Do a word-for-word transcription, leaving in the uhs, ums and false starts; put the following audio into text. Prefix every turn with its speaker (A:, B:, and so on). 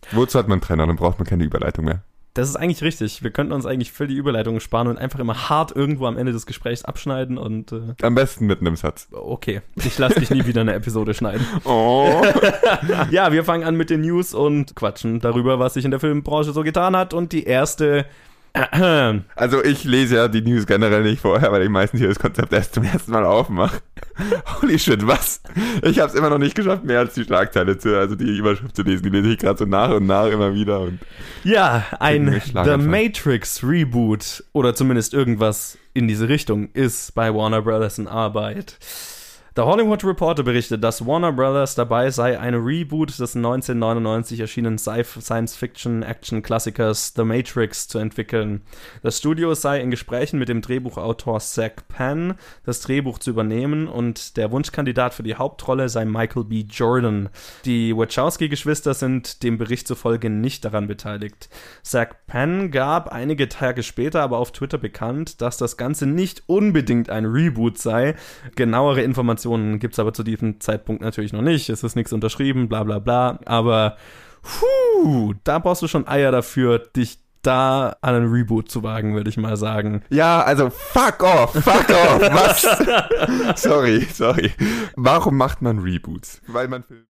A: Wozu hat man einen Trenner? Dann braucht man keine Überleitung mehr.
B: Das ist eigentlich richtig. Wir könnten uns eigentlich für die Überleitungen sparen und einfach immer hart irgendwo am Ende des Gesprächs abschneiden und... Äh,
A: am besten mit einem Satz.
B: Okay, ich lasse dich nie wieder eine Episode schneiden.
A: Oh.
B: Ja, wir fangen an mit den News und quatschen darüber, was sich in der Filmbranche so getan hat. Und die erste...
A: Also ich lese ja die News generell nicht vorher, weil ich meistens hier das Konzept erst zum ersten Mal aufmache. Holy shit, was? Ich habe es immer noch nicht geschafft, mehr als die Schlagzeile zu, also die Überschrift zu lesen. Die lese ich gerade so nach und nach immer wieder. Und
B: ja, ein The Matrix Reboot oder zumindest irgendwas in diese Richtung ist bei Warner Brothers in Arbeit. Der Hollywood Reporter berichtet, dass Warner Brothers dabei sei, eine Reboot des neunzehnhundertneunundneunzig erschienenen Science-Fiction-Action-Klassikers The Matrix zu entwickeln. Das Studio sei in Gesprächen mit dem Drehbuchautor Zach Penn, das Drehbuch zu übernehmen, und der Wunschkandidat für die Hauptrolle sei Michael B. Jordan. Die Wachowski-Geschwister sind dem Bericht zufolge nicht daran beteiligt. Zach Penn gab einige Tage später aber auf Twitter bekannt, dass das Ganze nicht unbedingt ein Reboot sei. Genauere Informationen gibt es aber zu diesem Zeitpunkt natürlich noch nicht. Es ist nichts unterschrieben, bla bla bla. Aber puh, da brauchst du schon Eier dafür, dich da an einen Reboot zu wagen, würde ich mal sagen.
A: Ja, also fuck off, fuck off, was? sorry, sorry. Warum macht man Reboots? Weil man